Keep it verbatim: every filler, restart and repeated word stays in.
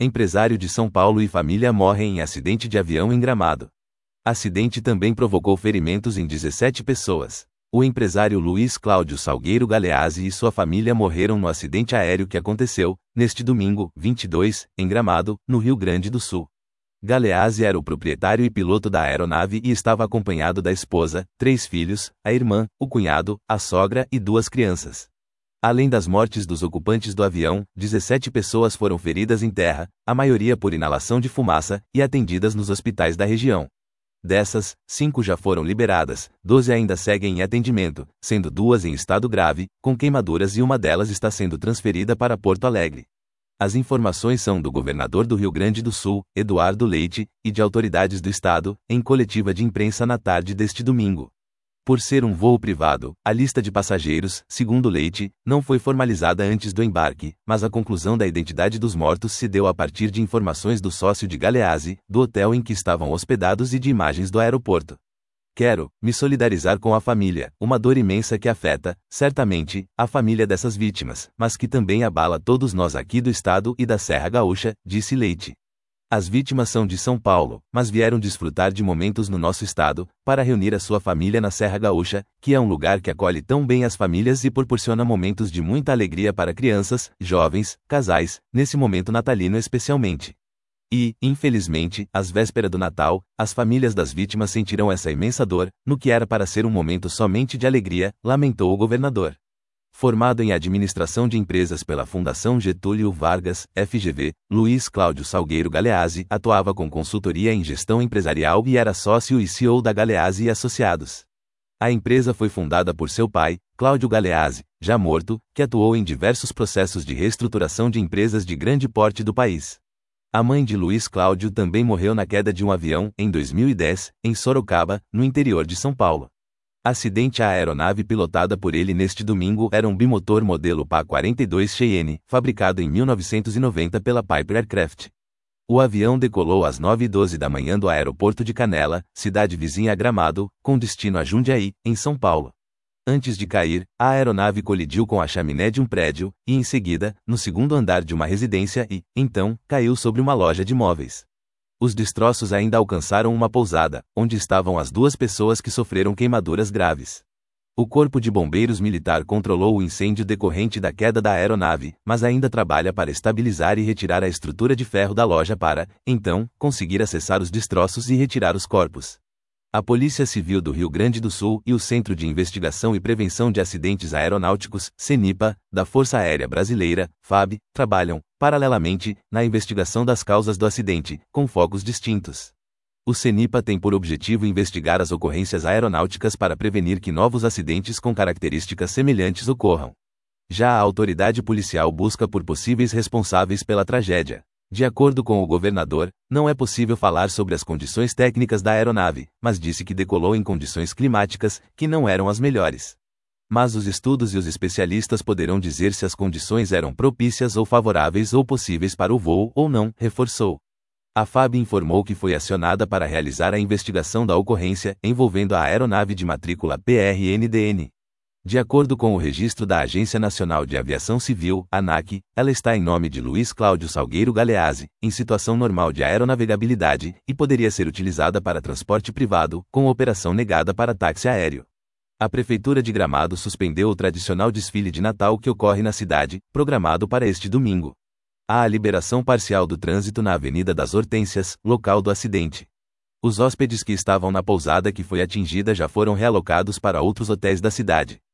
Empresário de São Paulo e família morrem em acidente de avião em Gramado. Acidente também provocou ferimentos em dezessete pessoas. O empresário Luiz Cláudio Salgueiro Galeazzi e sua família morreram no acidente aéreo que aconteceu, neste domingo, vinte e dois, em Gramado, no Rio Grande do Sul. Galeazzi era o proprietário e piloto da aeronave e estava acompanhado da esposa, três filhos, a irmã, o cunhado, a sogra e duas crianças. Além das mortes dos ocupantes do avião, dezessete pessoas foram feridas em terra, a maioria por inalação de fumaça, e atendidas nos hospitais da região. Dessas, cinco já foram liberadas, doze ainda seguem em atendimento, sendo duas em estado grave, com queimaduras e uma delas está sendo transferida para Porto Alegre. As informações são do governador do Rio Grande do Sul, Eduardo Leite, e de autoridades do estado, em coletiva de imprensa na tarde deste domingo. Por ser um voo privado, a lista de passageiros, segundo Leite, não foi formalizada antes do embarque, mas a conclusão da identidade dos mortos se deu a partir de informações do sócio de Galeazzi, do hotel em que estavam hospedados e de imagens do aeroporto. Quero me solidarizar com a família, uma dor imensa que afeta, certamente, a família dessas vítimas, mas que também abala todos nós aqui do estado e da Serra Gaúcha, disse Leite. As vítimas são de São Paulo, mas vieram desfrutar de momentos no nosso estado, para reunir a sua família na Serra Gaúcha, que é um lugar que acolhe tão bem as famílias e proporciona momentos de muita alegria para crianças, jovens, casais, nesse momento natalino especialmente. E, infelizmente, às vésperas do Natal, as famílias das vítimas sentirão essa imensa dor, no que era para ser um momento somente de alegria, lamentou o governador. Formado em administração de empresas pela Fundação Getúlio Vargas, F G V, Luiz Cláudio Salgueiro Galeazzi atuava com consultoria em gestão empresarial e era sócio e C E O da Galeazzi e Associados. A empresa foi fundada por seu pai, Cláudio Galeazzi, já morto, que atuou em diversos processos de reestruturação de empresas de grande porte do país. A mãe de Luiz Cláudio também morreu na queda de um avião, em dois mil e dez, em Sorocaba, no interior de São Paulo. Acidente. A aeronave pilotada por ele neste domingo era um bimotor modelo P A quarenta e dois Cheyenne, fabricado em mil novecentos e noventa pela Piper Aircraft. O avião decolou às nove e doze da manhã do aeroporto de Canela, cidade vizinha a Gramado, com destino a Jundiaí, em São Paulo. Antes de cair, a aeronave colidiu com a chaminé de um prédio, e em seguida, no segundo andar de uma residência e, então, caiu sobre uma loja de móveis. Os destroços ainda alcançaram uma pousada, onde estavam as duas pessoas que sofreram queimaduras graves. O Corpo de Bombeiros Militar controlou o incêndio decorrente da queda da aeronave, mas ainda trabalha para estabilizar e retirar a estrutura de ferro da loja para, então, conseguir acessar os destroços e retirar os corpos. A Polícia Civil do Rio Grande do Sul e o Centro de Investigação e Prevenção de Acidentes Aeronáuticos, CENIPA, da Força Aérea Brasileira, F A B, trabalham, paralelamente, na investigação das causas do acidente, com focos distintos. O CENIPA tem por objetivo investigar as ocorrências aeronáuticas para prevenir que novos acidentes com características semelhantes ocorram. Já a autoridade policial busca por possíveis responsáveis pela tragédia. De acordo com o governador, não é possível falar sobre as condições técnicas da aeronave, mas disse que decolou em condições climáticas que não eram as melhores. Mas os estudos e os especialistas poderão dizer se as condições eram propícias ou favoráveis ou possíveis para o voo ou não, reforçou. A F A B informou que foi acionada para realizar a investigação da ocorrência envolvendo a aeronave de matrícula P R N D N. De acordo com o registro da Agência Nacional de Aviação Civil, ANAC, ela está em nome de Luiz Cláudio Salgueiro Galeazzi, em situação normal de aeronavegabilidade, e poderia ser utilizada para transporte privado, com operação negada para táxi aéreo. A Prefeitura de Gramado suspendeu o tradicional desfile de Natal que ocorre na cidade, programado para este domingo. Há a liberação parcial do trânsito na Avenida das Hortênsias, local do acidente. Os hóspedes que estavam na pousada que foi atingida já foram realocados para outros hotéis da cidade.